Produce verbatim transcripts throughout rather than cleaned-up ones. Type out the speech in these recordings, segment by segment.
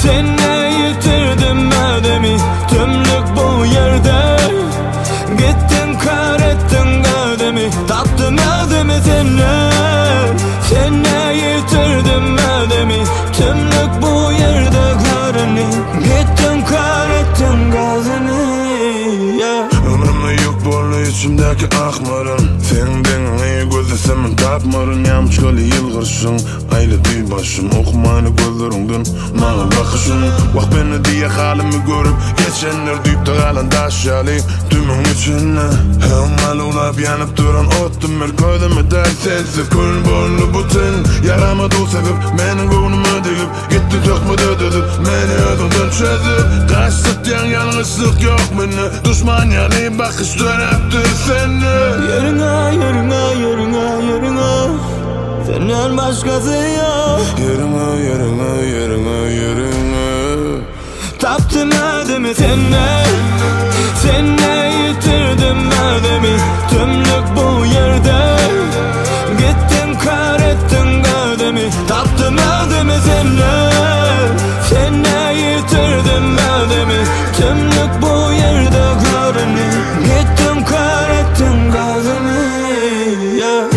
Seni yitirdim ödemi tümlük bu yerde. Gittin kar ettin ödemi, taptım ödemi seni. Seni yitirdim ödemi tümlük bu yerde karını. Gittin kar ettin ödemi, yeah. Ömrümde yok bolu içimdeki akmarın. Senden iyi gözlesemin tapmarın. Yamçkalı yılgırsın aylı düy başım. Okumayını gözlerinden bana bakışın. Vak beni diye halimi görüp geçenler deyip de kalan daşyalı tümün içine. Hemal ulap yanıp duran ottum el koydum der sensiz kül bollu bütün. Yaramadı o sebep menin gönlümü delip gitti çok mu dödüdüp meni ödünden çözüp. Kaçtık diyen yanlışlık yok beni. Düşman yanı bakış dönüptür seni. Yerine yerine yerine yerine senden başkası yok. Yerine yerine yerine yerine Taptım ödemi seni. Seni yitirdim ödemi tümlük bu yerde. Gittin kar ettin ödemi, taptım ödemi seni. Seni yitirdim ödemi tümlük bu yerde karını. Gittin kar ettin ödemi, yeah.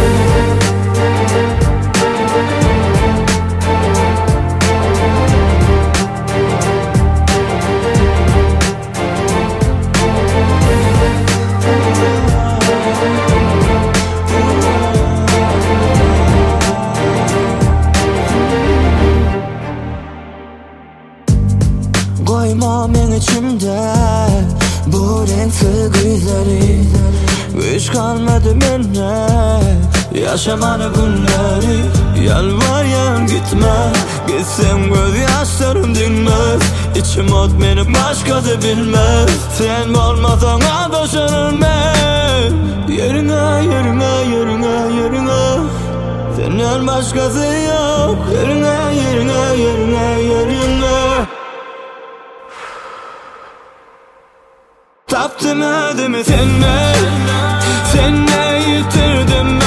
Koymam en içimde bu renkli gözleri. Hiç kalmadı bende yaşamanı günleri. Yalvarıyorum gitme, gitsem gözyaşlarım dinmez. İçim ot beni başkası bilmez. Sen olmasan boşanır ben. Yerine yerine yerine yerine senden başkası yok. Yerine yerine yerine yerine taptım ödemi seni. Seni yitirdim